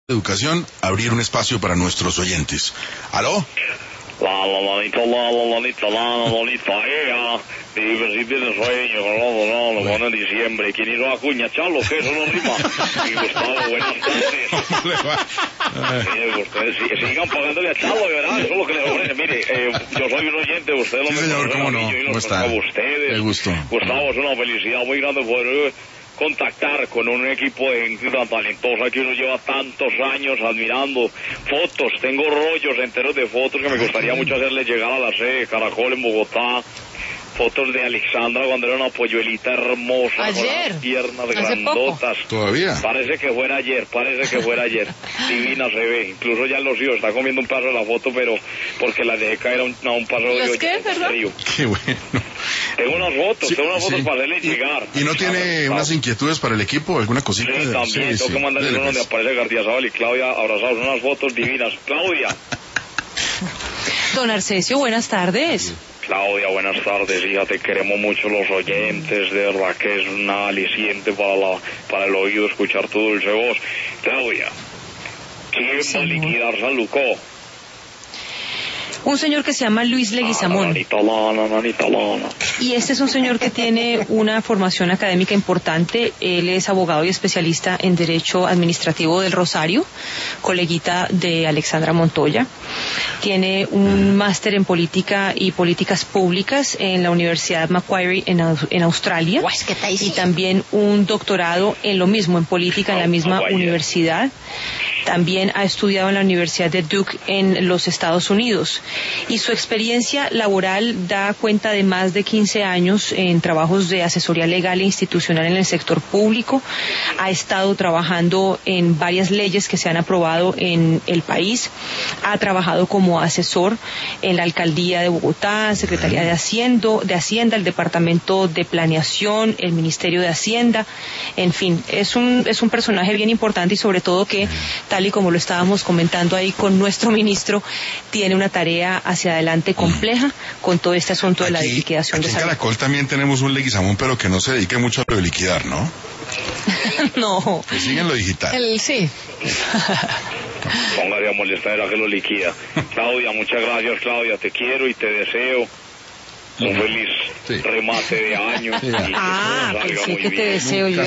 Educación, abrir un espacio para nuestros oyentes. ¿Aló? Lalita, dime si tienes sueño, lo bueno en diciembre. ¿Quién hizo la cuña, Chalo? Que eso no rima. Y Gustavo, buenas tardes. Mire, ustedes sigan pagándole a Chalo, ¿verdad? Eso es lo que les ofrece. Mire, yo soy un oyente, usted lo sí, señor, ¿cómo no? Yo y ¿Cómo está? Ustedes. Qué gusto. Gustavo, es una felicidad muy grande poder contactar con un equipo de gente tan talentosa que uno lleva tantos años admirando. Fotos, tengo rollos enteros de fotos que me gustaría mucho hacerle llegar a la sede de Caracol en Bogotá. Fotos de Alexandra cuando era una polluelita hermosa, ayer, con las piernas grandotas. ¿Todavía? Parece que fuera ayer. Divina se ve, incluso ya los hijos está comiendo un paso de la foto, pero porque la dejé caer a un paso de ¿Los qué, perdón? Qué bueno. Tengo unas fotos, para hacerle llegar. ¿Y no tiene unas inquietudes para el equipo? ¿Alguna cosita? Sí, también, tengo que mandarle uno donde aparece Gardiazabal y Claudia abrazados, unas fotos divinas. Claudia. Don Arcesio, buenas tardes. Claudia, buenas tardes, hija, te queremos mucho los oyentes, de verdad que es un aliciente para el oído escuchar tu dulce voz. Claudia, ¿quién va a liquidar San Lucó? Un señor que se llama Luis Leguizamón. Y este es un señor que tiene una formación académica importante. Él es abogado y especialista en Derecho Administrativo del Rosario, coleguita de Alexandra Montoya. Tiene un máster en Política y Políticas Públicas en la Universidad Macquarie en Australia. Y también un doctorado en lo mismo, en Política, en la misma universidad. También ha estudiado en la Universidad de Duke en los Estados Unidos. Y su experiencia laboral da cuenta de más de 15 años en trabajos de asesoría legal e institucional en el sector público. Ha estado trabajando en varias leyes que se han aprobado en el país. Ha trabajado como asesor en la Alcaldía de Bogotá, Secretaría de Hacienda, el Departamento de Planeación, el Ministerio de Hacienda. En fin, es un personaje bien importante y sobre todo que, tal y como lo estábamos comentando ahí con nuestro ministro, tiene una tarea hacia adelante compleja con todo este asunto de la liquidación de salud. En Caracol también tenemos un Leguizamón, pero que no se dedique mucho a lo de liquidar, ¿no? No. Que sigue en lo digital. Sí. Póngase a molestar a que lo liquida. Claudia, muchas gracias, Claudia. Te quiero y te deseo un feliz remate de año. Pensé que te deseo yo.